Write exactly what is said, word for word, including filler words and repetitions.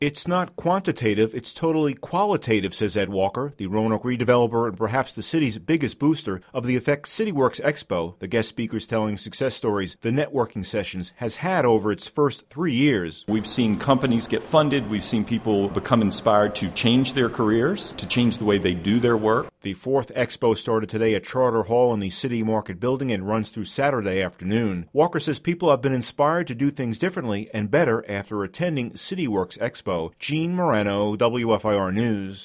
It's not quantitative, it's totally qualitative, says Ed Walker, the Roanoke redeveloper and perhaps the city's biggest booster of the Effect CityWorks Expo, the guest speakers telling success stories the networking sessions has had over its first three years. We've seen companies get funded, we've seen people become inspired to change their careers, to change the way they do their work. The fourth expo started today at Charter Hall in the City Market Building and runs through Saturday afternoon. Walker says people have been inspired to do things differently and better after attending CityWorks Expo. Gene Moreno, W F I R News.